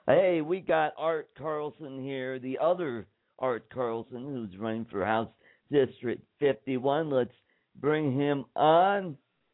Hey, we got Art Carlson here, the other Art Carlson, who's running for House District 51. Let's bring him on.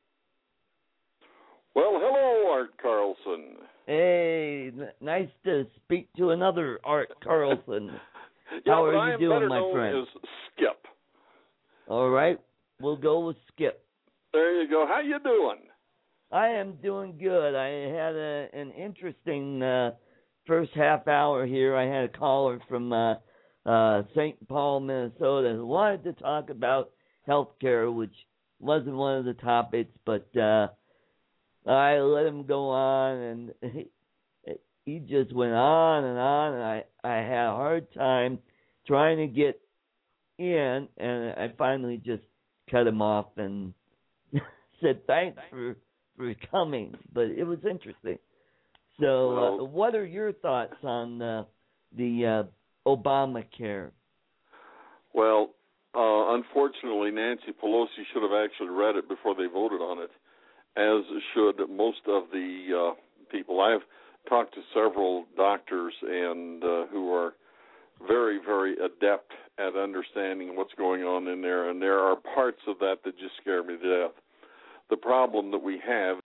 Well, hello, Art Carlson. Hey, nice to speak to another Art Carlson. How are you doing, my friend? As Skip. All right, we'll go with Skip. There you go. How you doing? I am doing good. I had an interesting first half hour here. I had a caller from St. Paul, Minnesota, who wanted to talk about healthcare, which wasn't one of the topics, but I let him go on, and he just went on, and I had a hard time trying to get in, and I finally just cut him off and said thanks for coming, but it was interesting. So, what are your thoughts on the Obamacare? Well, unfortunately, Nancy Pelosi should have actually read it before they voted on it, as should most of the people. I've talked to several doctors and who are very, very adept at understanding what's going on in there, and there are parts of that just scare me to death. The problem that we have.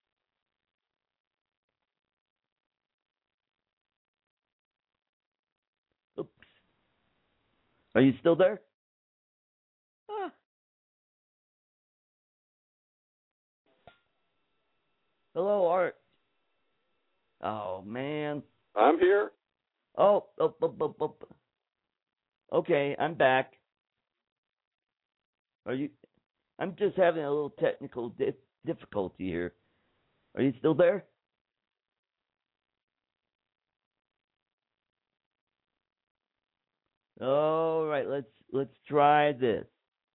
Oops. Are you still there? Ah. Hello, Art. Oh, man. I'm here. Oh. Okay, I'm back. Are you? I'm just having a little technical difficulty here. Are you still there? All right, let's try this.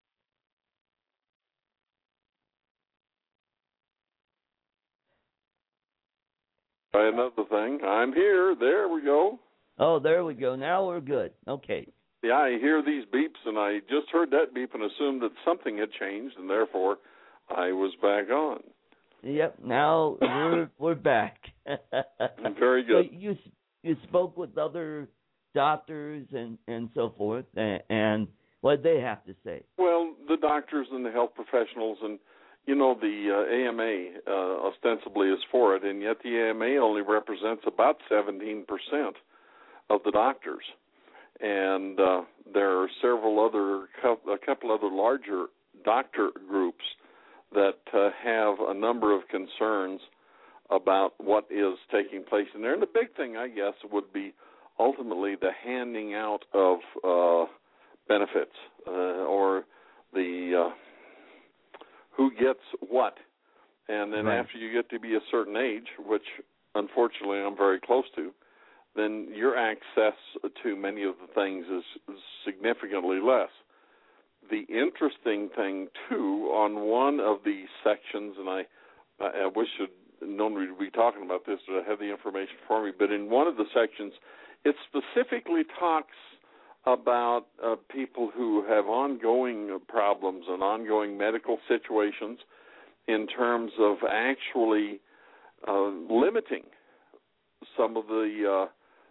Try another thing. I'm here. There we go. Oh, there we go. Now we're good. Okay. Yeah, I hear these beeps, and I just heard that beep and assumed that something had changed, and therefore I was back on. Yep. Now we're back. Very good. So you spoke with other doctors and so forth, and what did they have to say? Well, the doctors and the health professionals, and the AMA ostensibly is for it, and yet the AMA only represents about 17% of the doctors. And there are a couple other larger doctor groups that have a number of concerns about what is taking place in there. And the big thing, I guess, would be ultimately the handing out of benefits or the who gets what. And then after you get to be a certain age, which unfortunately I'm very close to, then your access to many of the things is significantly less. The interesting thing, too, on one of the sections, and I wish I'd known we'd be talking about this, but I have the information for me, but in one of the sections, it specifically talks about people who have ongoing problems and ongoing medical situations in terms of actually limiting some of the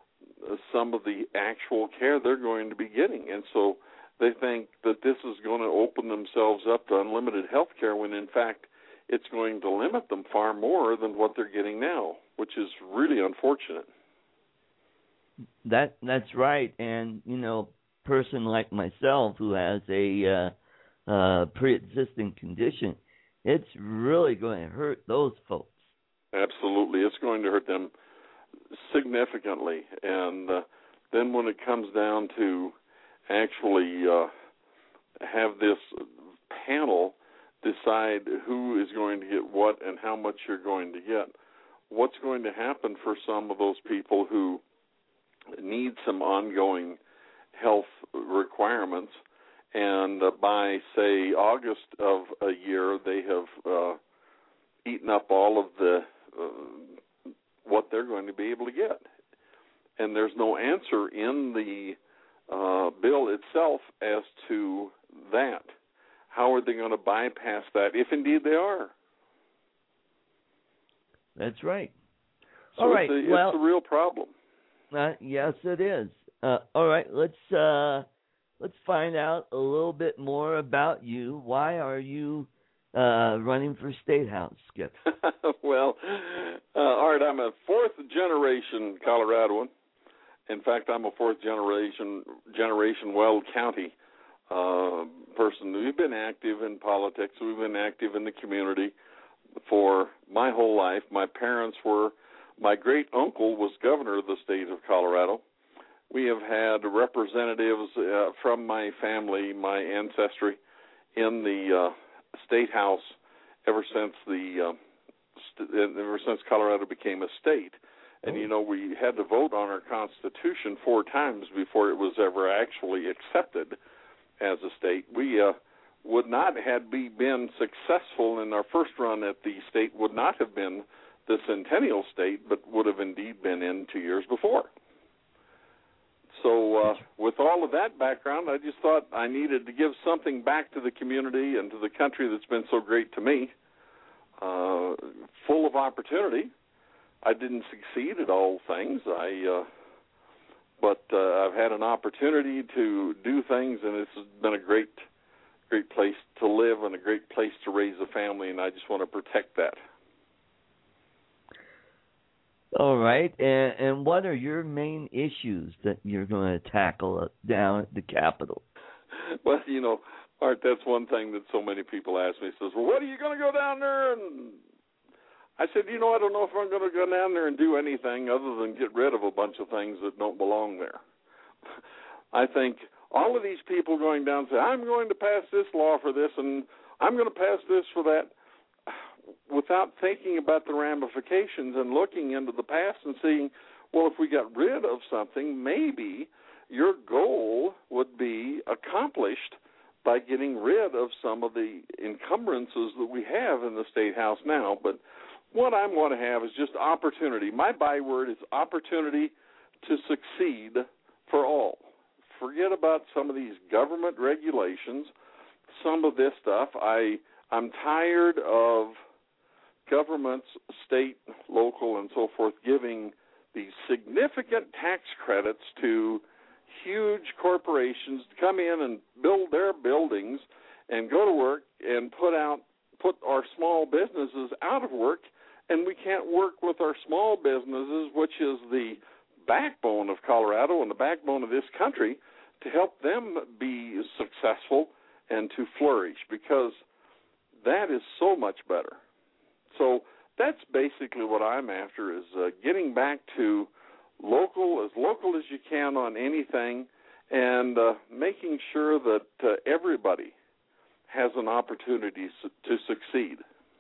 actual care they're going to be getting. And so they think that this is going to open themselves up to unlimited health care when, in fact, it's going to limit them far more than what they're getting now, which is really unfortunate. That's right. And, person like myself who has a pre-existing condition, it's really going to hurt those folks. Absolutely. It's going to hurt them significantly. And then when it comes down to actually have this panel decide who is going to get what and how much you're going to get, what's going to happen for some of those people who need some ongoing health requirements, and by, say, August of a year, they have eaten up all of the what they're going to be able to get. And there's no answer in the bill itself as to that. How are they going to bypass that, if indeed they are? That's right. So All right. it's a real problem. Yes, it is. All right, let's find out a little bit more about you. Why are you running for State House, Skip? Well, Art, I'm a fourth generation Coloradoan. In fact, I'm a fourth generation Weld County person. We've been active in politics. We've been active in the community for my whole life. My parents were. My great uncle was governor of the state of Colorado. We have had representatives from my family, my ancestry, in the state house ever since Colorado became a state. And you know, we had to vote on our Constitution 4 times before it was ever actually accepted as a state. We would not had we been successful in our first run at the state, would not have been the centennial state, but would have indeed been in 2 years before. So with all of that background, I just thought I needed to give something back to the community and to the country that's been so great to me, full of opportunity. I didn't succeed at all things, but I've had an opportunity to do things, and it's been a great place to live and a great place to raise a family, and I just want to protect that. All right, and what are your main issues that you're going to tackle down at the Capitol? Well, you know, Art, that's one thing that so many people ask me. Says, well, what are you going to go down there? And I said, you know, I don't know if I'm going to go down there and do anything other than get rid of a bunch of things that don't belong there. I think all of these people going down and say, I'm going to pass this law for this and I'm going to pass this for that, without thinking about the ramifications and looking into the past and seeing, well, if we got rid of something, maybe your goal would be accomplished by getting rid of some of the encumbrances that we have in the State House now. But what I'm going to have is just opportunity. My byword is opportunity to succeed for all. Forget about some of these government regulations, some of this stuff. I'm tired of governments, state, local, and so forth, giving these significant tax credits to huge corporations to come in and build their buildings and go to work and put our small businesses out of work, and we can't work with our small businesses, which is the backbone of Colorado and the backbone of this country, to help them be successful and to flourish, because that is so much better. So that's basically what I'm after, is getting back to local as you can on anything, and making sure that everybody has an opportunity to succeed.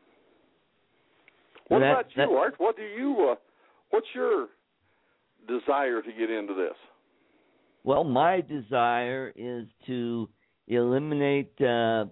What about you, Art? What's your desire to get into this? Well, my desire is to eliminate the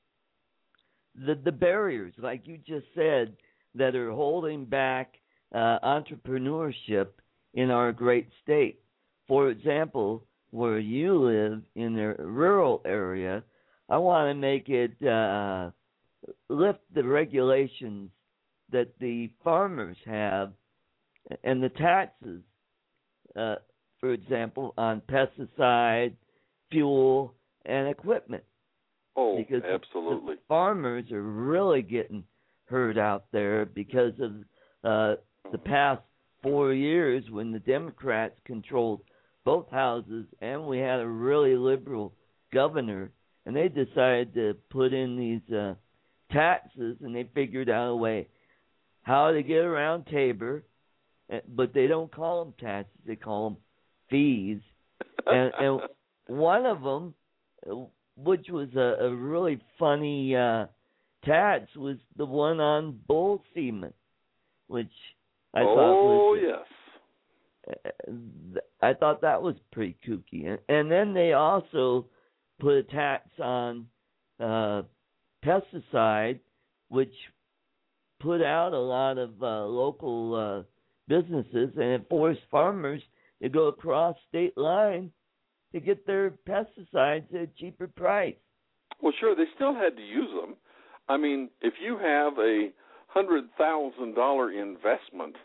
barriers, like you just said, that are holding back entrepreneurship in our great state. For example, where you live in a rural area, I want to make it lift the regulations that the farmers have and the taxes, for example, on pesticide, fuel, and equipment. Oh, because absolutely. The farmers are really getting hurt out there because of the past 4 years when the Democrats controlled both houses and we had a really liberal governor, and they decided to put in these taxes, and they figured out a way how to get around Tabor, but they don't call them taxes, they call them fees. and one of them, which was a really funny tax, was the one on bull semen, which I thought was... yes. I thought that was pretty kooky. And then they also put a tax on pesticide, which put out a lot of local businesses, and it forced farmers to go across state line to get their pesticides at a cheaper price. Well, sure, they still had to use them. I mean, if you have a $100,000 investment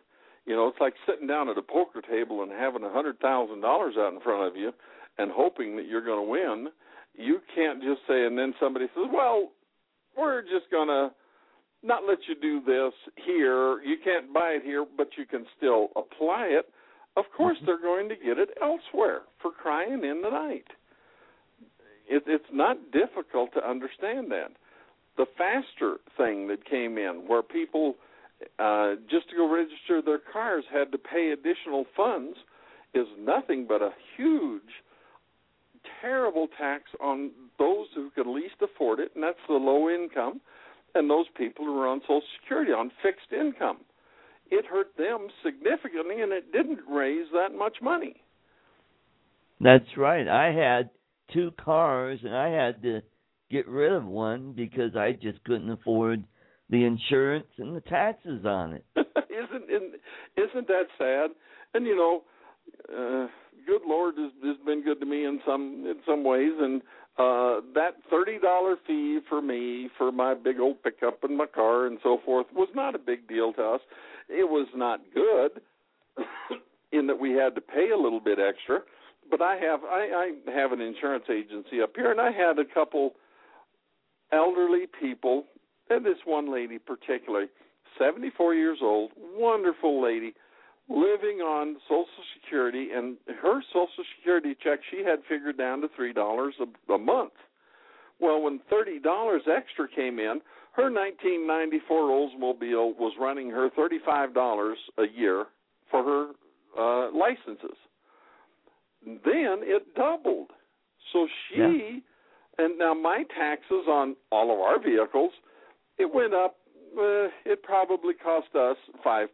You know, it's like sitting down at a poker table and having $100,000 out in front of you and hoping that you're going to win. You can't just say, and then somebody says, well, we're just going to not let you do this here. You can't buy it here, but you can still apply it. Of course, they're going to get it elsewhere, for crying in the night. It's not difficult to understand that. The faster thing that came in, where people just to go register their cars had to pay additional funds, is nothing but a huge, terrible tax on those who can least afford it, and that's the low income and those people who are on Social Security, on fixed income. It hurt them significantly, and it didn't raise that much money. That's right. I had 2 cars, and I had to get rid of one because I just couldn't afford the insurance and the taxes on it. Isn't that sad? And you know, good Lord has been good to me in some ways, and that $30 fee for me for my big old pickup and my car and so forth was not a big deal to us. It was not good in that we had to pay a little bit extra, but I have an insurance agency up here, and I had a couple elderly people, and this one lady particularly, 74 years old, wonderful lady, living on Social Security, and her Social Security check she had figured down to $3 a month. Well, when $30 extra came in, her 1994 Oldsmobile was running her $35 a year for her licenses. Then it doubled. So she, and now my taxes on all of our vehicles, it went up, it probably cost us 5%.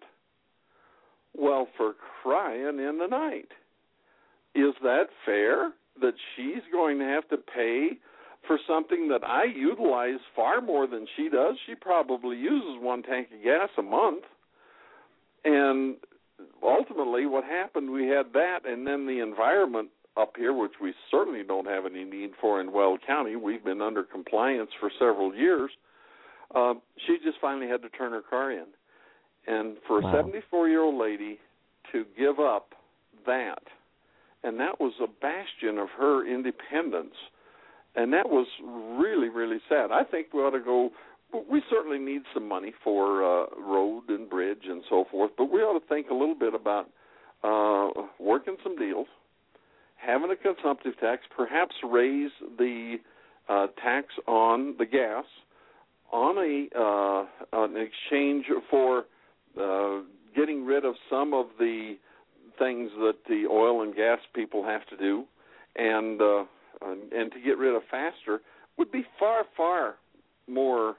Well, for crying in the night, is that fair that she's going to have to pay for something that I utilize far more than she does? She probably uses 1 tank of gas a month. And ultimately what happened, we had that, and then the environment up here, which we certainly don't have any need for in Weld County. We've been under compliance for several years. She just finally had to turn her car in. And for a 74-year-old lady to give up that, and that was a bastion of her independence, and that was really, really sad. I think we ought to go, we certainly need some money for road and bridge and so forth, but we ought to think a little bit about working some deals, having a consumptive tax, perhaps raise the tax on the gas on an exchange for getting rid of some of the things that the oil and gas people have to do, and to get rid of faster would be far, far more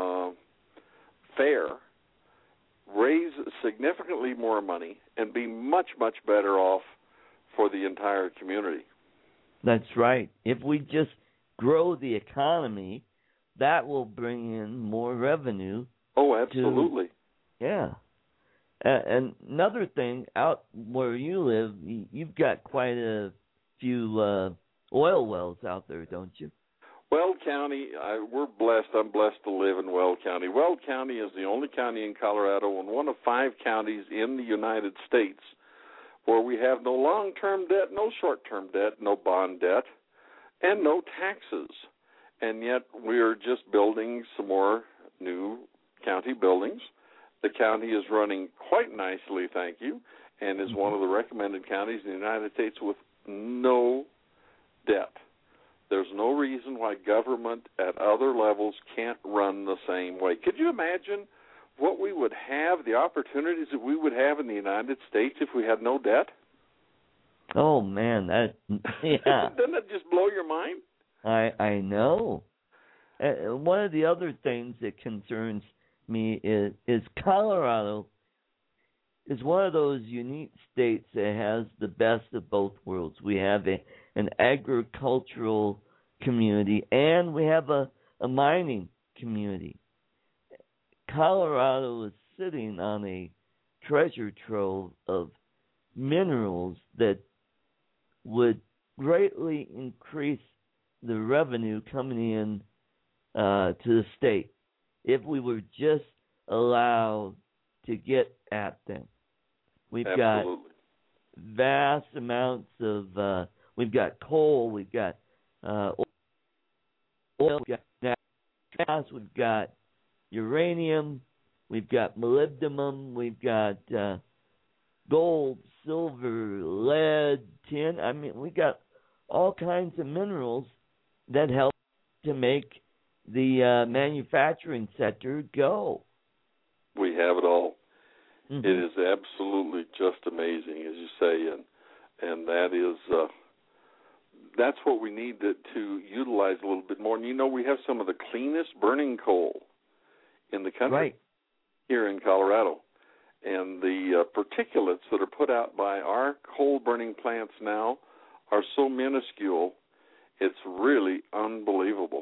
fair, raise significantly more money, and be much, much better off for the entire community. That's right. If we just grow the economy, that will bring in more revenue. Oh, absolutely. Yeah. And another thing, out where you live, you've got quite a few oil wells out there, don't you? Weld County, we're blessed. I'm blessed to live in Weld County. Weld County is the only county in Colorado and one of 5 counties in the United States where we have no long-term debt, no short-term debt, no bond debt, and no taxes. And yet we are just building some more new county buildings. The county is running quite nicely, thank you, and is one of the recommended counties in the United States with no debt. There's no reason why government at other levels can't run the same way. Could you imagine what we would have, the opportunities that we would have in the United States if we had no debt? Oh, man, that, yeah. Doesn't that just blow your mind? I know. One of the other things that concerns me is Colorado is one of those unique states that has the best of both worlds. We have an agricultural community, and we have a mining community. Colorado is sitting on a treasure trove of minerals that would greatly increase the revenue coming in to the state if we were just allowed to get at them. We've Absolutely. got vast amounts of, we've got coal, we've got oil, we've got natural gas, we've got uranium, we've got molybdenum, we've got gold, silver, lead, tin. I mean, we got all kinds of minerals that help to make the manufacturing sector go. We have it all. Mm-hmm. It is absolutely just amazing, as you say, and that is that's what we need to utilize a little bit more. And you know, we have some of the cleanest burning coal in the country, right, here in Colorado. And the particulates that are put out by our coal burning plants now are so minuscule, it's really unbelievable.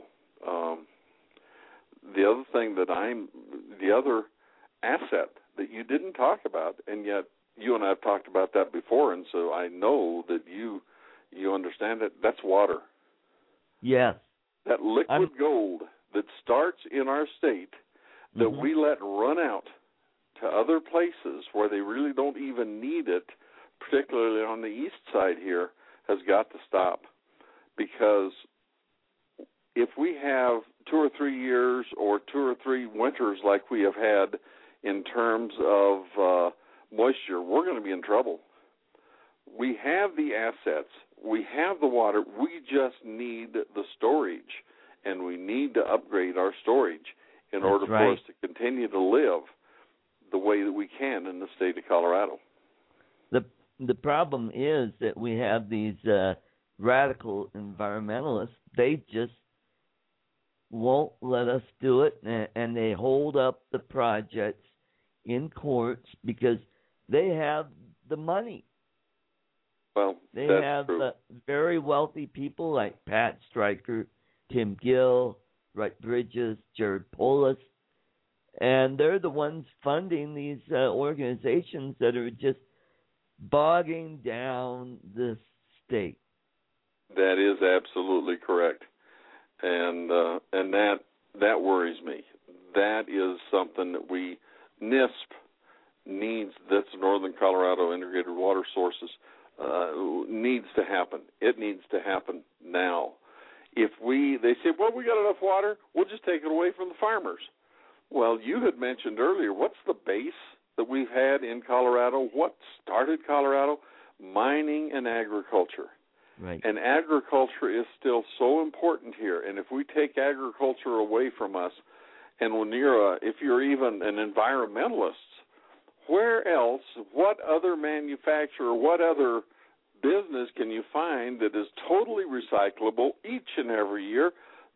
The other asset that you didn't talk about, and yet you and I have talked about that before, and so I know that you understand it, that's water. Yes. That liquid gold that starts in our state that we let run out to other places where they really don't even need it, particularly on the east side here, has got to stop. Because if we have 2 or 3 years or 2 or 3 winters like we have had in terms of moisture, we're going to be in trouble. We have the assets. We have the water. We just need the storage, and we need to upgrade our storage in order for us to continue to live the way that we can in the state of Colorado. The problem is that we have these radical environmentalists. They just won't let us do it, and they hold up the projects in courts because they have the money. Well, they that's have true. Very wealthy people like Pat Stryker, Tim Gill, Wright Bridges, Jared Polis, and they're the ones funding these organizations that are just bogging down the state. That is absolutely correct, and that worries me. That is something that NISP needs. That's Northern Colorado Integrated Water Sources. Needs to happen. It needs to happen now. They say, well, we got enough water, we'll just take it away from the farmers. Well, you had mentioned earlier, what's the base that we've had in Colorado? What started Colorado? Mining and agriculture. Right. And agriculture is still so important here. And if we take agriculture away from us, and if you're even an environmentalist, where else, what other manufacturer, what other business can you find that is totally recyclable each and every year?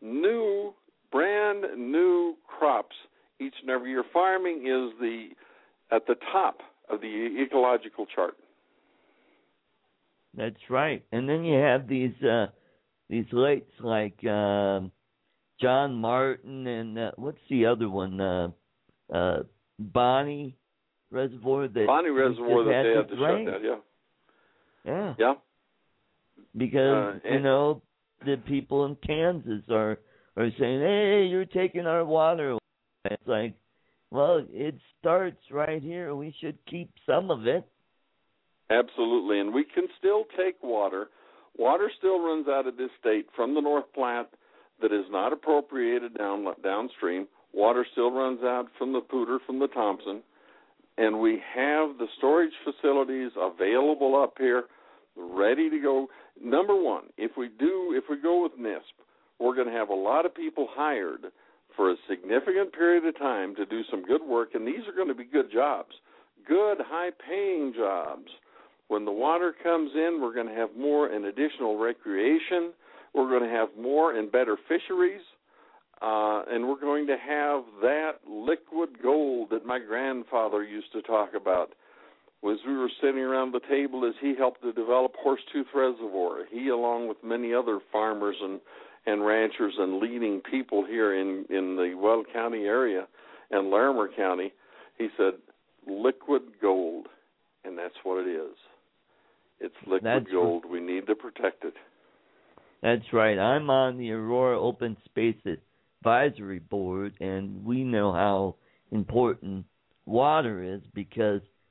Brand new crops each and every year. Farming is at the top of the ecological chart. That's right. And then you have these lakes like John Martin and what's the other one? Bonnie Reservoir. Bonnie Reservoir that they had to shut down. Yeah. Yeah. Because the people in Kansas are saying, "Hey, you're taking our water away." It's like, well, it starts right here. We should keep some of it. Absolutely, and we can still take water. Water still runs out of this state from the North Platte that is not appropriated downstream. Water still runs out from the Poudre, from the Thompson, and we have the storage facilities available up here, ready to go. Number one, if we go with NISP, we're going to have a lot of people hired for a significant period of time to do some good work, and these are going to be good jobs, good, high-paying jobs. When the water comes in, we're going to have more and additional recreation. We're going to have more and better fisheries, and we're going to have that liquid gold that my grandfather used to talk about. As we were sitting around the table as he helped to develop Horsetooth Reservoir, he, along with many other farmers and ranchers and leading people here in the Weld County area and Larimer County, he said, liquid gold, and that's what it is. It's liquid gold. We need to protect it. That's right. I'm on the Aurora Open Space Advisory Board, and we know how important water is because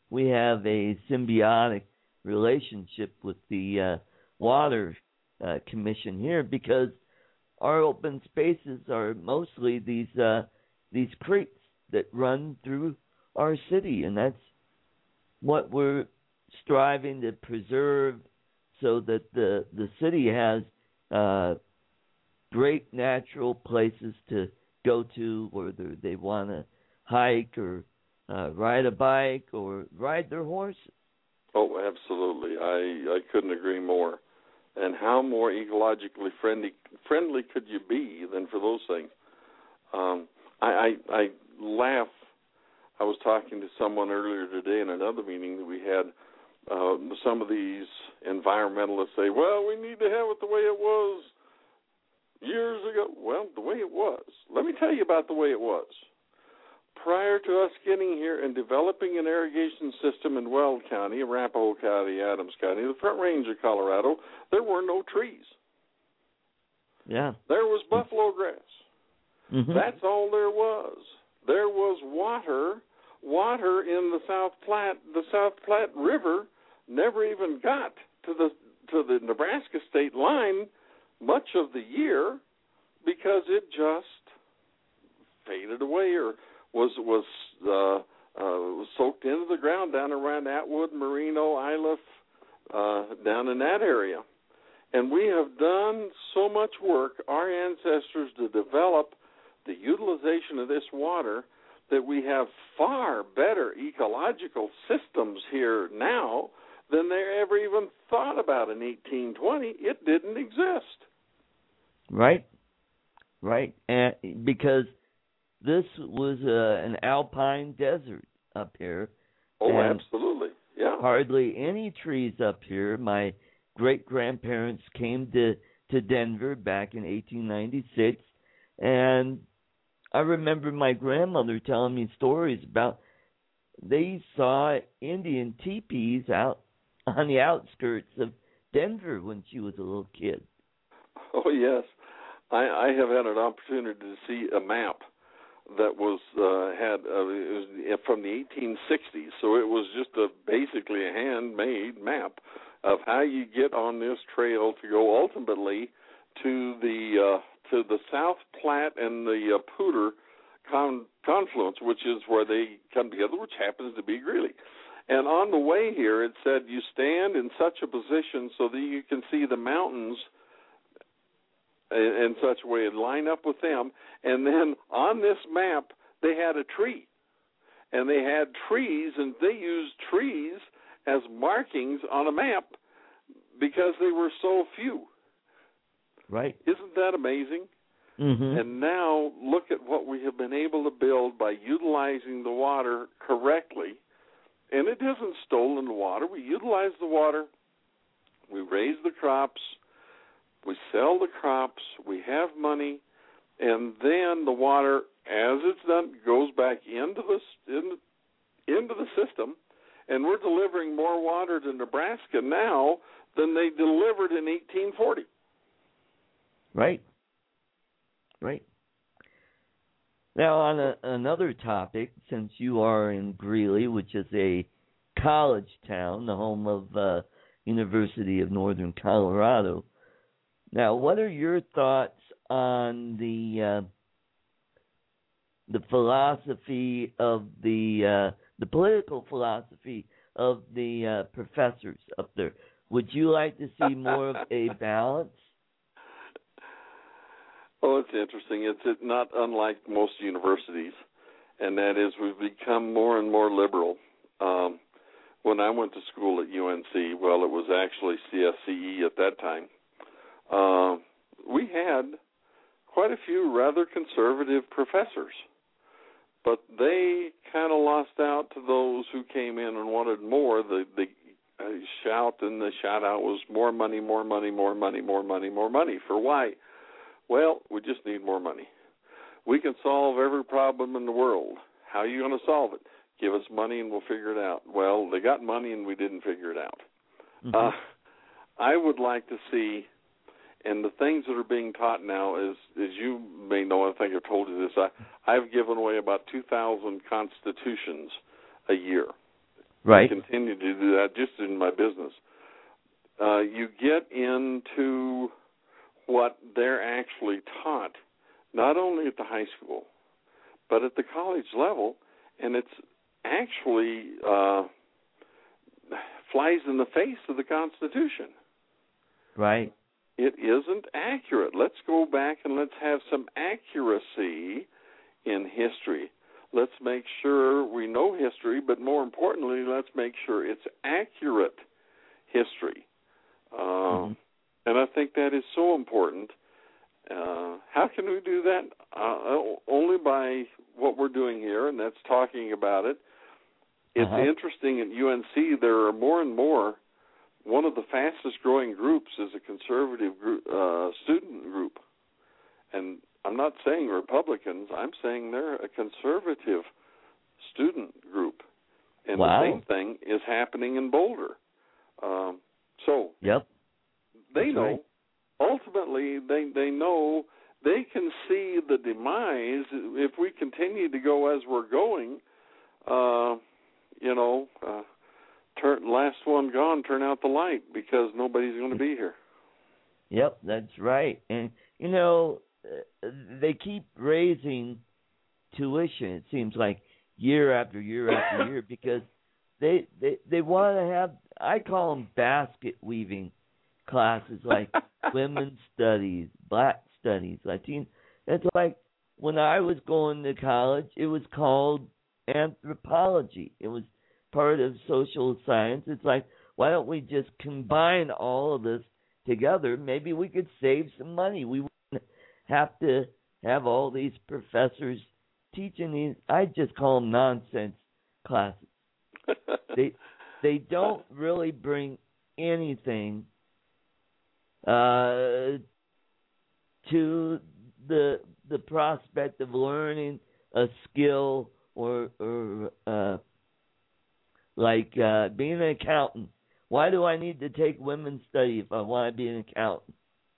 we have a symbiotic relationship with the water commission here, because our open spaces are mostly these creeks that run through our city, and that's what we're striving to preserve, so that the city has great natural places to go to, whether they want to hike or ride a bike or ride their horses. Oh, absolutely. I couldn't agree more. And how more ecologically friendly could you be than for those things? I laugh. I was talking to someone earlier today in another meeting that we had. Some of these environmentalists say, well, we need to have it the way it was years ago. Well, the way it was. Let me tell you about the way it was. Prior to us getting here and developing an irrigation system in Weld County, Arapahoe County, Adams County, the Front Range of Colorado, there were no trees. Yeah. There was buffalo grass. Mm-hmm. That's all there was. There was water in the South Platte. The South Platte River never even got to the Nebraska state line much of the year, because it just faded away or was soaked into the ground down around Atwood, Merino, Iliff, down in that area. And we have done so much work, our ancestors, to develop the utilization of this water, that we have far better ecological systems here now than they ever even thought about in 1820. It didn't exist. Right. And because this was an alpine desert up here. Oh, absolutely. Yeah. Hardly any trees up here. My great-grandparents came to Denver back in 1896, and I remember my grandmother telling me stories about they saw Indian teepees out on the outskirts of Denver when she was a little kid. Oh, yes. I have had an opportunity to see a map that was it was from the 1860s, so it was just basically a handmade map of how you get on this trail to go ultimately to the South Platte and the Poudre confluence, which is where they come together, which happens to be Greeley. And on the way here, it said you stand in such a position so that you can see the mountains in such a way and line up with them. And then on this map, they had a tree. And they had trees, and they used trees as markings on a map because they were so few. Right. Isn't that amazing? Mm-hmm. And now look at what we have been able to build by utilizing the water correctly. And it isn't stolen water. We utilize the water. We raise the crops. We sell the crops. We have money. And then the water, as it's done, goes back into the system. And we're delivering more water to Nebraska now than they delivered in 1840. Right. Now, on another topic, since you are in Greeley, which is a college town, the home of University of Northern Colorado. Now, what are your thoughts on the philosophy of the political philosophy of the professors up there? Would you like to see more of a balance? Oh, it's interesting. It's not unlike most universities, and that is we've become more and more liberal. When I went to school at UNC, well, it was actually CSCE at that time, we had quite a few rather conservative professors, but they kind of lost out to those who came in and wanted more. The shout and the shout-out was more money, more money, more money, more money, more money. For why? Well, we just need more money. We can solve every problem in the world. How are you going to solve it? Give us money and we'll figure it out. Well, they got money and we didn't figure it out. Mm-hmm. I would like to see, and the things that are being taught now, as you may know, I think I've told you this, I've given away about 2,000 constitutions a year. Right. I continue to do that just in my business. You get into what they're actually taught, not only at the high school, but at the college level, and it's actually flies in the face of the Constitution. Right. It isn't accurate. Let's go back and let's have some accuracy in history. Let's make sure we know history, but more importantly, let's make sure it's accurate history. And I think that is so important. How can we do that? Only by what we're doing here, and that's talking about it. It's interesting at UNC, there are more and more. One of the fastest growing groups is a conservative group, student group. And I'm not saying Republicans, I'm saying they're a conservative student group. And wow. The same thing is happening in Boulder. Yep. They That's know, right. ultimately, they know they can see the demise if we continue to go as we're going. Last one gone, turn out the light, because nobody's going to be here. Yep, that's right. And, they keep raising tuition, it seems like, year after year after year, because they want to have, I call them basket weaving classes, like women's studies, black studies, Latino. It's like when I was going to college, it was called anthropology. It was part of social science. It's like, why don't we just combine all of this together? Maybe we could save some money. We wouldn't have to have all these professors teaching these. I just call them nonsense classes. They don't really bring anything to the prospect of learning a skill or like being an accountant. Why do I need to take women's study if I want to be an accountant?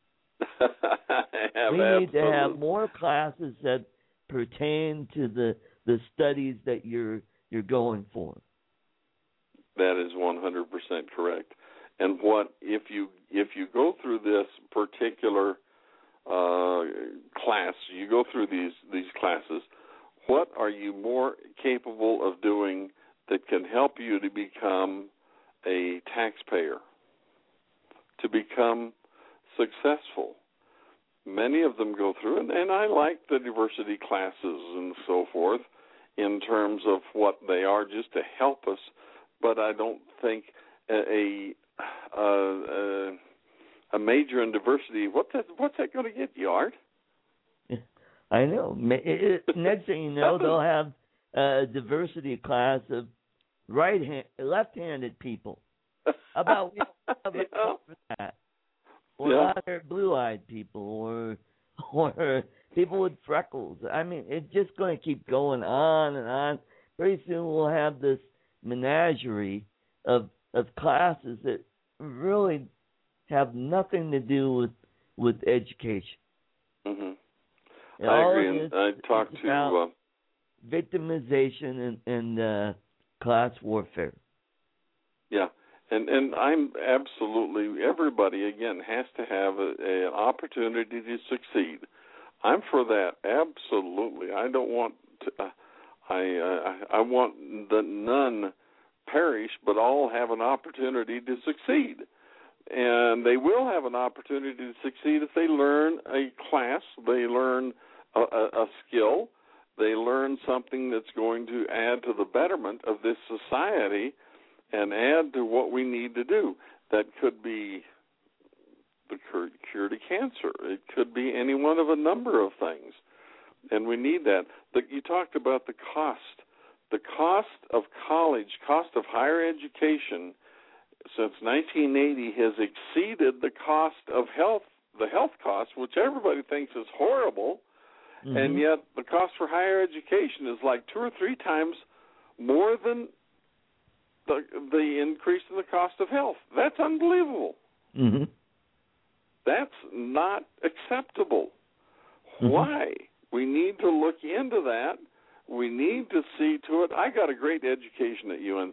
We need to have more classes that pertain to the studies that you're going for. That is 100% correct. And what if you go through this particular class, you go through these classes, what are you more capable of doing that can help you to become a taxpayer, to become successful? Many of them go through, and I like the diversity classes and so forth in terms of what they are, just to help us. But I don't think a major in diversity, what's that going to get you, Art? I know. Next thing you know, they'll have a diversity class of left-handed people. How about we have a class for that? Or other blue-eyed people, or people with freckles. I mean, it's just going to keep going on and on. Pretty soon we'll have this menagerie of classes that really have nothing to do with education. Mm-hmm. I agree. And I talked to victimization and class warfare. Yeah. And I'm absolutely, everybody, again, has to have an opportunity to succeed. I'm for that, absolutely. I don't want to, I want that none perish, but all have an opportunity to succeed. And they will have an opportunity to succeed if they learn a class, they learn a skill, they learn something that's going to add to the betterment of this society and add to what we need to do. That could be the cure to cancer. It could be any one of a number of things, and we need that. You talked about the cost. The cost of college, cost of higher education since 1980 has exceeded the cost of health, the health cost, which everybody thinks is horrible, and yet the cost for higher education is like 2 or 3 times more than the increase in the cost of health. That's unbelievable. Mm-hmm. That's not acceptable. Why? We need to look into that. We need to see to it. I got a great education at UNC.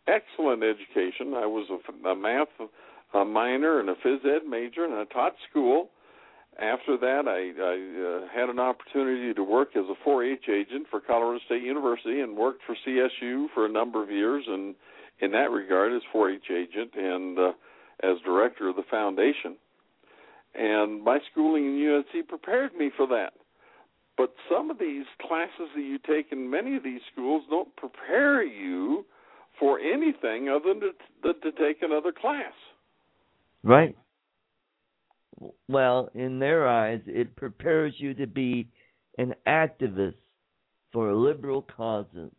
excellent education. I was a math minor and a phys ed major, and I taught school. After that, I had an opportunity to work as a 4-H agent for Colorado State University and worked for CSU for a number of years, and in that regard as 4-H agent and as director of the foundation. And my schooling in UNC prepared me for that. But some of these classes that you take in many of these schools don't prepare you for anything other than to take another class. Right. Well, in their eyes, it prepares you to be an activist for liberal causes.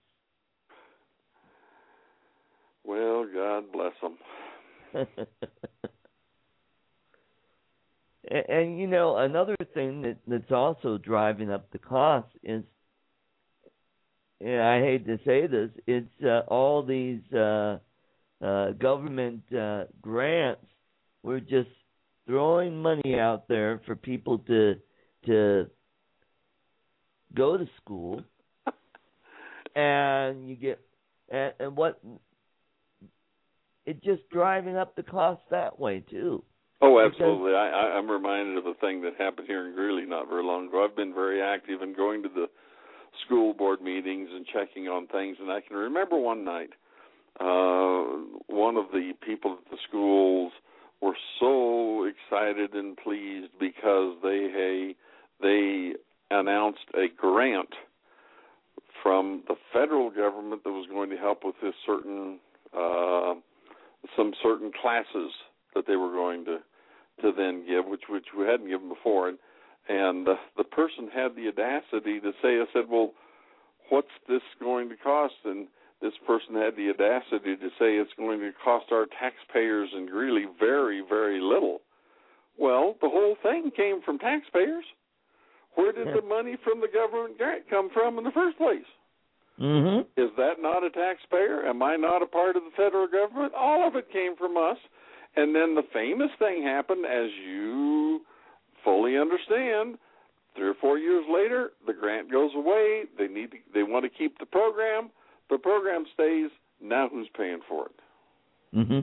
Well, God bless them. And, you know, another thing that's also driving up the cost is, and I hate to say this, it's all these government grants. We're just throwing money out there for people to go to school, and you get and what it's just driving up the cost that way too. Oh, absolutely. I'm reminded of a thing that happened here in Greeley not very long ago. I've been very active in going to the school board meetings and checking on things, and I can remember one night one of the people at the schools were so excited and pleased because they announced a grant from the federal government that was going to help with this certain some certain classes that they were going to then give, which we hadn't given before, and the person had the audacity to say, I said, well, what's this going to cost? And this person had the audacity to say it's going to cost our taxpayers in Greeley very, very little. Well, the whole thing came from taxpayers. Where did the money from the government grant come from in the first place? Mm-hmm. Is that not a taxpayer? Am I not a part of the federal government? All of it came from us. And then the famous thing happened, as you fully understand, 3 or 4 years later, the grant goes away. They want to keep the program. The program stays. Now who's paying for it? Mm-hmm.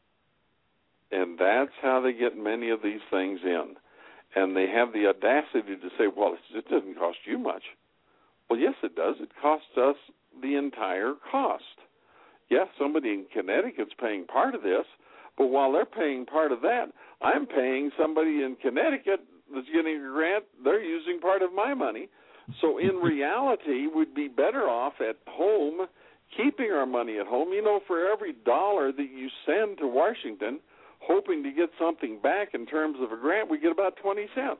And that's how they get many of these things in. And they have the audacity to say, well, it doesn't cost you much. Well, yes, it does. It costs us the entire cost. Yes, somebody in Connecticut's paying part of this, but while they're paying part of that, I'm paying somebody in Connecticut that's getting a grant. They're using part of my money. So in reality, we'd be better off at home keeping our money at home. You know, for every dollar that you send to Washington, hoping to get something back in terms of a grant, we get about 20 cents.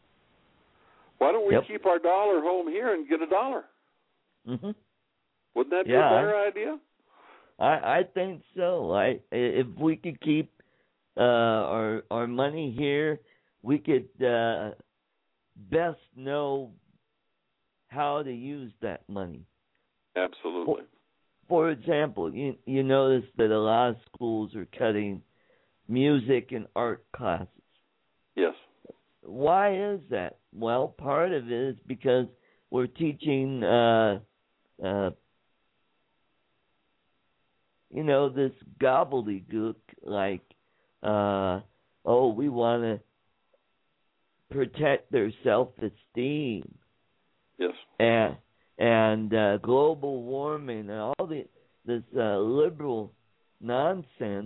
Why don't we keep our dollar home here and get $1? Mm-hmm. Wouldn't that be a better idea? I think so. If we could keep our money here, we could best know how to use that money. Absolutely. For example, you notice that a lot of schools are cutting music and art classes. Yes. Why is that? Well, part of it is because we're teaching, this gobbledygook, like, we want to protect their self-esteem. Yes. And global warming and all this liberal nonsense.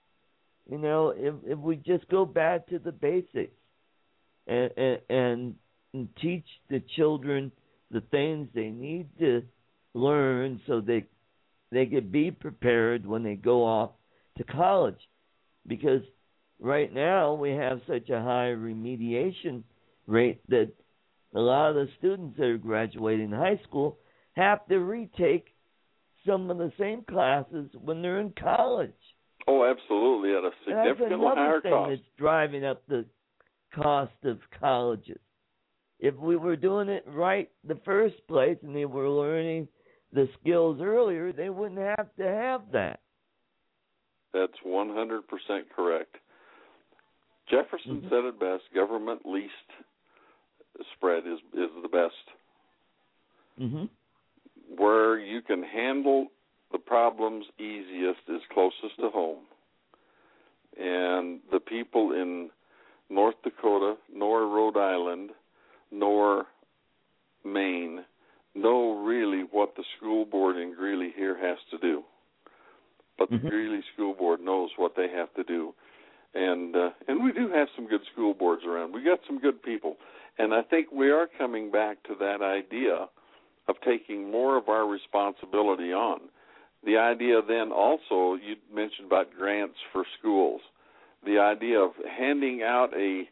If we just go back to the basics and teach the children the things they need to learn so they could be prepared when they go off to college. Because right now we have such a high remediation rate that a lot of the students that are graduating high school have to retake some of the same classes when they're in college. Oh, absolutely, at a significantly higher cost. That's another thing that's driving up the cost of colleges. If we were doing it right the first place and they were learning the skills earlier, they wouldn't have to have that. That's 100% correct. Jefferson said it best, government least spread is the best. Mm-hmm. Where you can handle the problem's easiest is closest to home. And the people in North Dakota, nor Rhode Island, nor Maine know really what the school board in Greeley here has to do. But the Greeley School Board knows what they have to do. And we do have some good school boards around. We got some good people. And I think we are coming back to that idea of taking more of our responsibility on. The idea then also, you mentioned about grants for schools. The idea of handing out a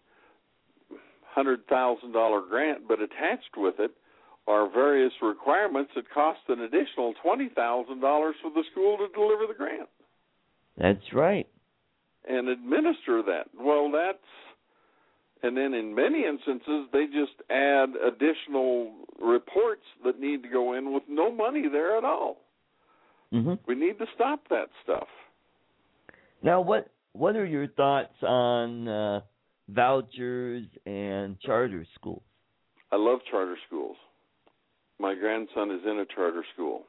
$100,000 grant, but attached with it are various requirements that cost an additional $20,000 for the school to deliver the grant. That's right. And administer that. Well, and then in many instances, they just add additional reports that need to go in with no money there at all. We need to stop that stuff. Now, what are your thoughts on vouchers and charter schools? I love charter schools. My grandson is in a charter school.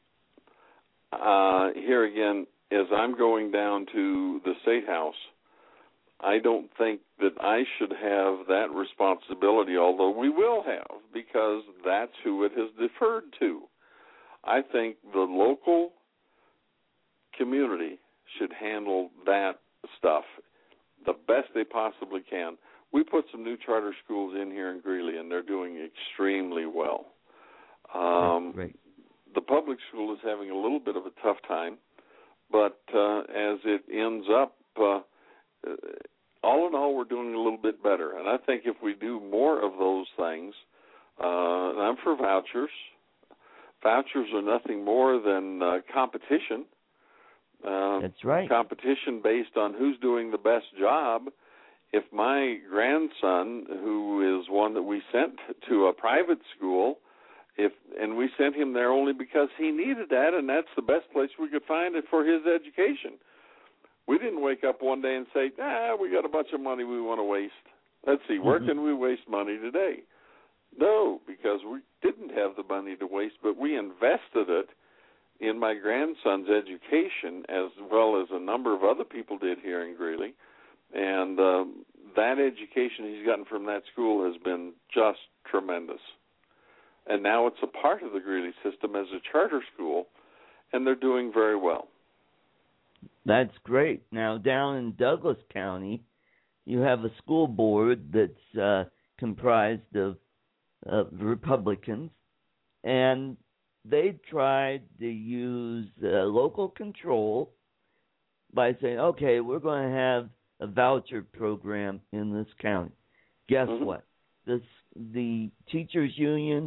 Here again, as I'm going down to the State House, I don't think that I should have that responsibility, although we will have, because that's who it has deferred to. I think the local community should handle that stuff the best they possibly can. We put some new charter schools in here in Greeley, and they're doing extremely well. Right. The public school is having a little bit of a tough time, but as it ends up, all in all, we're doing a little bit better. And I think if we do more of those things, and I'm for vouchers. Vouchers are nothing more than competition. That's right. Competition based on who's doing the best job. If my grandson, who is one that we sent to a private school, and we sent him there only because he needed that, and that's the best place we could find it for his education. We didn't wake up one day and say, we got a bunch of money we want to waste. Let's see, where can we waste money today? No, because we didn't have the money to waste, but we invested it in my grandson's education as well as a number of other people did here in Greeley. And that education he's gotten from that school has been just tremendous. And now it's a part of the Greeley system as a charter school, and they're doing very well. That's great. Now, down in Douglas County, you have a school board that's comprised of Republicans, and they tried to use local control by saying, okay, we're going to have a voucher program in this county. Guess what? The teachers union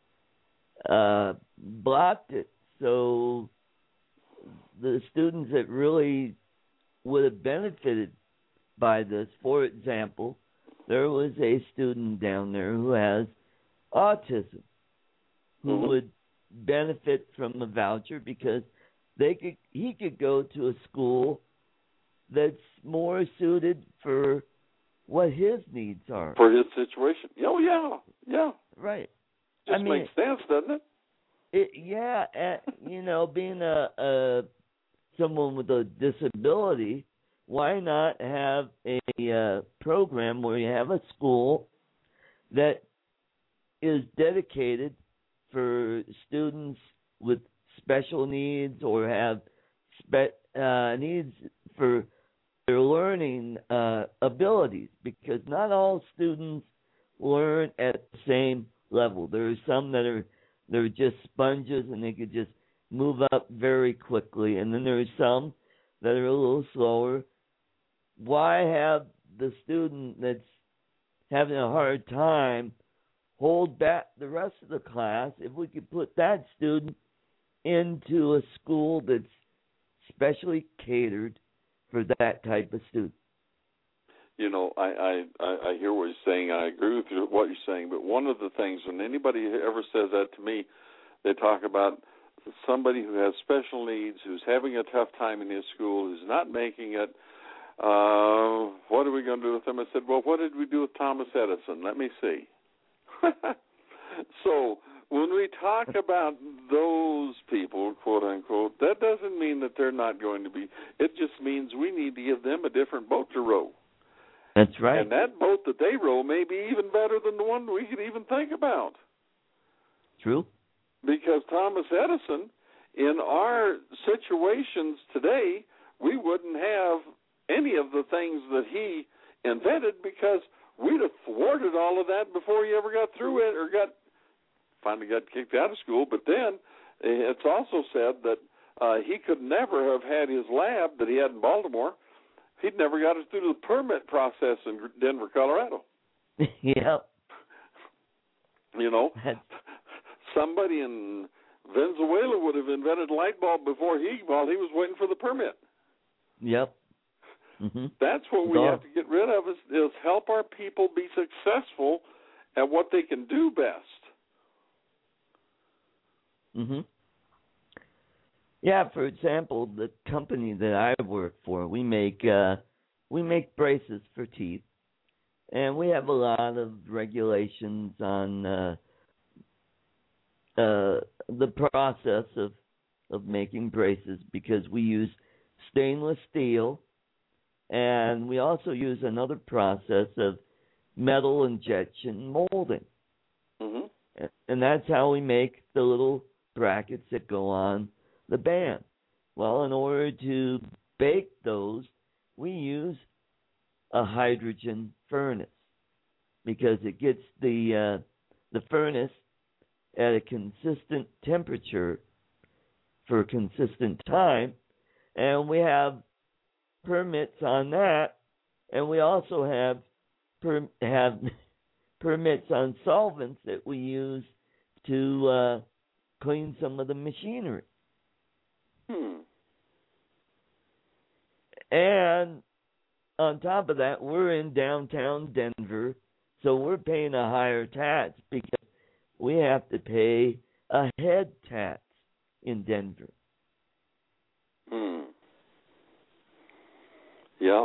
blocked it. So the students that really would have benefited by this, for example, there was a student down there who has autism who would benefit from the voucher because he could go to a school that's more suited for what his needs are. For his situation. Oh, yeah. Right. Just makes sense, doesn't it? Being a someone with a disability, why not have a program where you have a school that is dedicated for students with special needs or have needs for their learning abilities, because not all students learn at the same level. There are some that they're just sponges and they could just move up very quickly, and then there are some that are a little slower. Why have the student that's having a hard time hold back the rest of the class if we could put that student into a school that's specially catered for that type of student? I hear what you're saying. I agree with what you're saying. But one of the things, when anybody ever says that to me, they talk about somebody who has special needs, who's having a tough time in his school, who's not making it. What are we going to do with them? I said, well, what did we do with Thomas Edison? Let me see. So when we talk about those people, quote unquote, that doesn't mean that they're not going to be. It just means we need to give them a different boat to row. That's right. And that boat that they row may be even better than the one we could even think about. True. Because Thomas Edison, in our situations today, we wouldn't have any of the things that he invented because we'd have thwarted all of that before he ever got through it or finally got kicked out of school. But then it's also said that he could never have had his lab that he had in Baltimore. He'd never got it through the permit process in Denver, Colorado. Yep. You know, somebody in Venezuela would have invented a light bulb while he was waiting for the permit. Yep. Mm-hmm. That's what we have to get rid of is help our people be successful at what they can do best. Mm-hmm. Yeah, for example, the company that I work for, we make braces for teeth, and we have a lot of regulations on the process of making braces because we use stainless steel, and we also use another process of metal injection molding. Mm-hmm. And that's how we make the little brackets that go on the band. Well, in order to bake those, we use a hydrogen furnace because it gets the furnace at a consistent temperature for a consistent time, and we have permits on that, and we also have permits on solvents that we use to clean some of the machinery. And on top of that, we're in downtown Denver, so we're paying a higher tax because we have to pay a head tax in Denver. Yeah.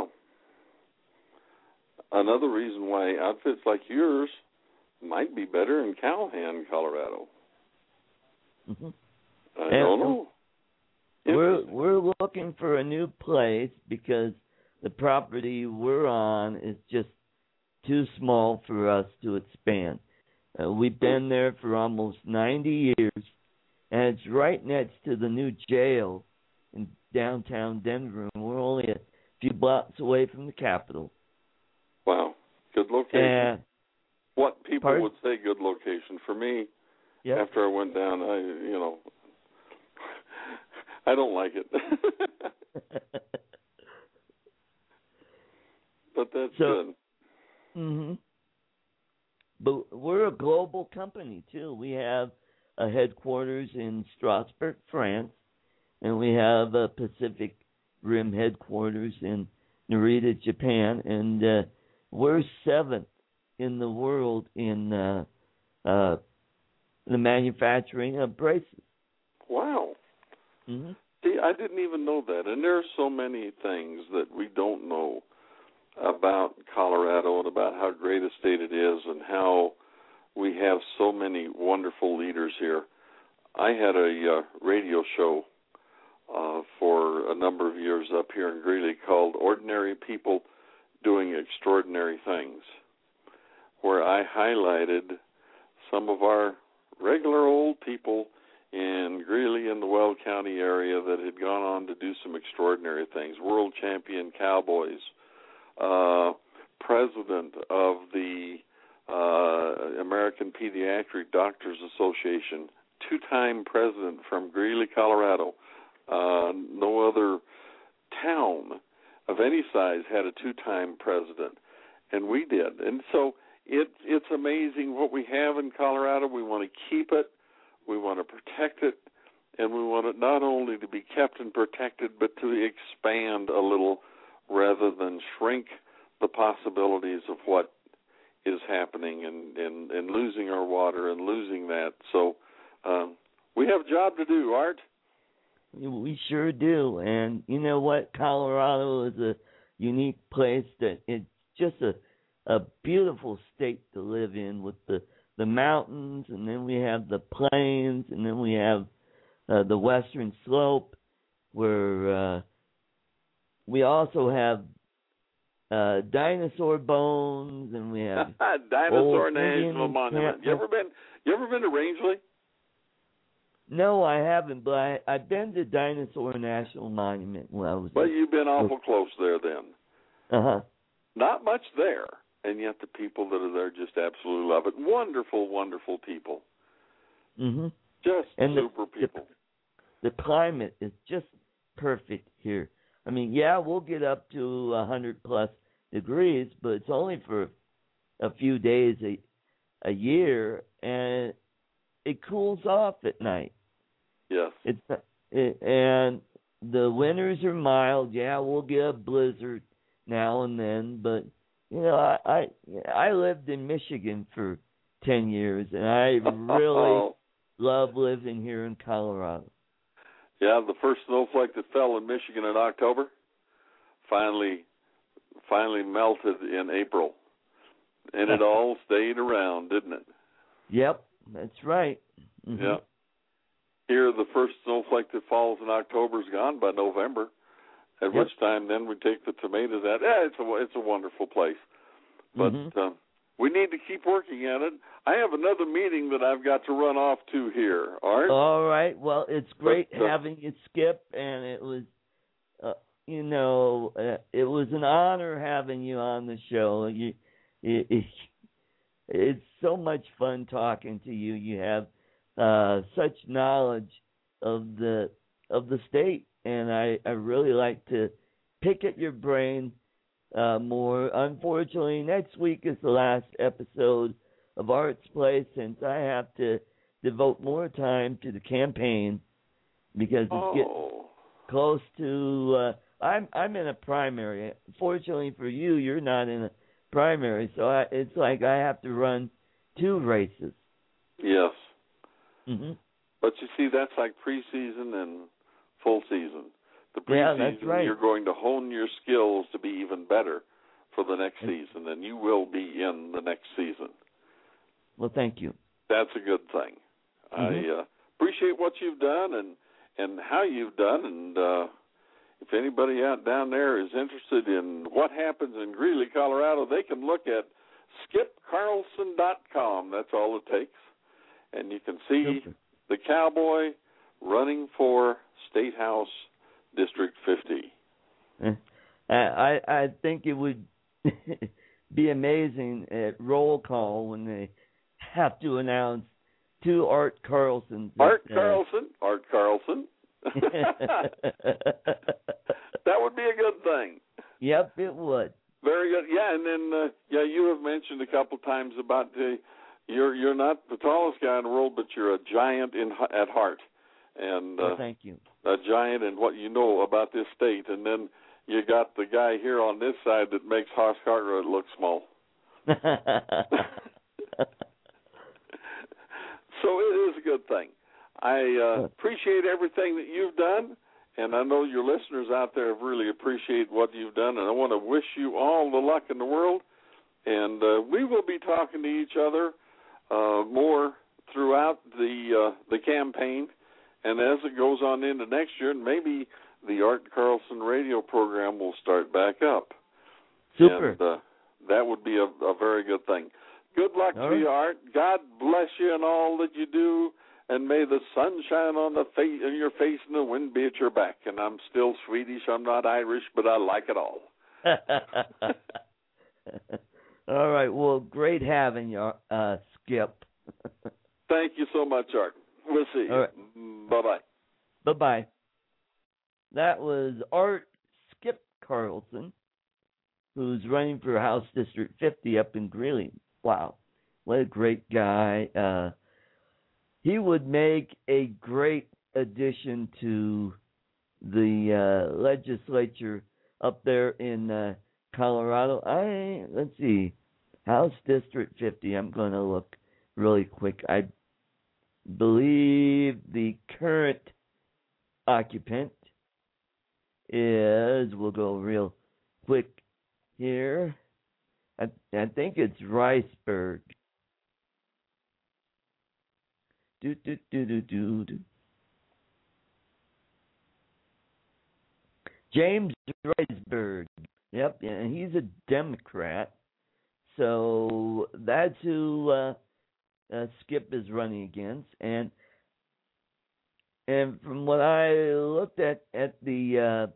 Another reason why outfits like yours might be better in Callahan, Colorado. Mm-hmm. I don't know. We're looking for a new place because the property we're on is just too small for us to expand. We've been there for almost 90 years, and it's right next to the new jail in downtown Denver, and we're only a few blocks away from the Capitol. Wow, good location. What people would say good location. For me, after I went down, I don't like it. But that's good. Mm-hmm. But we're a global company, too. We have a headquarters in Strasbourg, France, and we have a Pacific Rim headquarters in Narita, Japan, and we're 7th in the world in the manufacturing of braces. Wow. Mm-hmm. See, I didn't even know that, and there are so many things that we don't know about Colorado and about how great a state it is and how we have so many wonderful leaders here. I had a radio show for a number of years up here in Greeley called Ordinary People Doing Extraordinary Things, where I highlighted some of our regular old people in Greeley and the Weld County area that had gone on to do some extraordinary things. World champion cowboys, president of the American Pediatric Doctors Association, 2-time president from Greeley, Colorado. No other town of any size had a 2-time president, and we did. And so it's amazing what we have in Colorado. We want to keep it, we want to protect it, and we want it not only to be kept and protected, but to expand a little rather than shrink the possibilities of what is happening and losing our water and losing that. So we have a job to do, Art. We sure do. And you know what? Colorado is a unique place that it's just a beautiful state to live in with the the mountains, and then we have the plains, and then we have the western slope, where we also have dinosaur bones, and we have Dinosaur old National Indian Monument. You ever been to Rangeley? No, I haven't, but I've been to Dinosaur National Monument when I was. Well, you've been awful close there then. Uh-huh. Not much there, and yet the people that are there just absolutely love it. Wonderful, wonderful people. Mhm. Just and super people. The climate is just perfect here. I mean, yeah, we'll get up to 100+ degrees, but it's only for a few days a year, and it cools off at night. Yes. And the winters are mild. Yeah, we'll get a blizzard now and then, but you know, I lived in Michigan for 10 years, and I really love living here in Colorado. Yeah, the first snowflake that fell in Michigan in October finally melted in April, and it all stayed around, didn't it? Yep, that's right. Mm-hmm. Yeah. Here, the first snowflake that falls in October is gone by November, at which time then we take the tomatoes out. Yeah, it's a wonderful place. But we need to keep working at it. I have another meeting that I've got to run off to here, Art. All right. Well, it's great having you, Skip, and it was, it was an honor having you on the show. It's so much fun talking to you. You have such knowledge of the state, and I really like to pick at your brain more. Unfortunately, next week is the last episode of Art's Place, since I have to devote more time to the campaign because it's getting close to. I'm in a primary. Fortunately for you, you're not in a primary, so it's like I have to run 2 races. Yes. Mm-hmm. But you see, that's like preseason and full season. The preseason, that's right. You're going to hone your skills to be even better for the next season, and you will be in the next season. Well, thank you. That's a good thing. Mm-hmm. I appreciate what you've done and how you've done, and if anybody out down there is interested in what happens in Greeley, Colorado, they can look at skipcarlson.com. That's all it takes. And you can see the cowboy running for State House District 50. I think it would be amazing at roll call when they have to announce 2 Art Carlsons. Art Carlson. That would be a good thing. Yep, it would. Very good. Yeah, and then you have mentioned a couple times about you're not the tallest guy in the world, but you're a giant at heart, and thank you. A giant in what you know about this state. And then you got the guy here on this side that makes Hoss Cartwright look small. So it is a good thing. I appreciate everything that you've done, and I know your listeners out there have really appreciated what you've done, and I want to wish you all the luck in the world. And we will be talking to each other more throughout the campaign, and as it goes on into next year, maybe the Art Carlson radio program will start back up. Super. And that would be a very good thing. Good luck to you, Art. God bless you in all that you do, and may the sun shine on your face and the wind be at your back. And I'm still Swedish. I'm not Irish, but I like it all. All right. Well, great having you, Skip. Thank you so much, Art. We'll see you. All right. Bye-bye. Bye-bye. That was Art Skip Carlson, who's running for House District 50 up in Greeley. Wow. What a great guy. He would make a great addition to the legislature up there in Colorado. Let's see. House District 50. I'm going to look really quick. I believe the current occupant is, we'll go real quick here. I think it's Riceburg. Do, do, do, do, do, do. James Reisberg. Yep, and he's a Democrat. So that's who Skip is running against. And from what I looked at the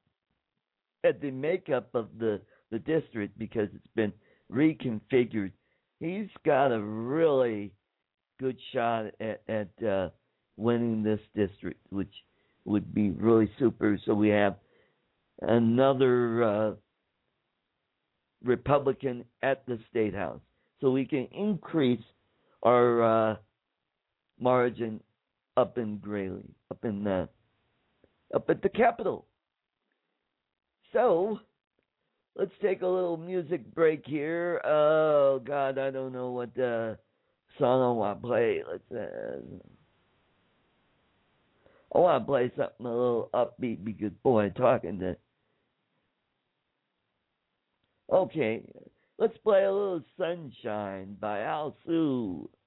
makeup of the district, because it's been reconfigured, he's got a really good shot at winning this district, which would be really super. So we have another Republican at the State House, so we can increase our margin up in Greeley, up at the Capitol. So let's take a little music break here. Oh God, I don't know what song I want to play. I want to play something a little upbeat because boy, talking to. Okay, let's play a little Sunshine by Al Sue.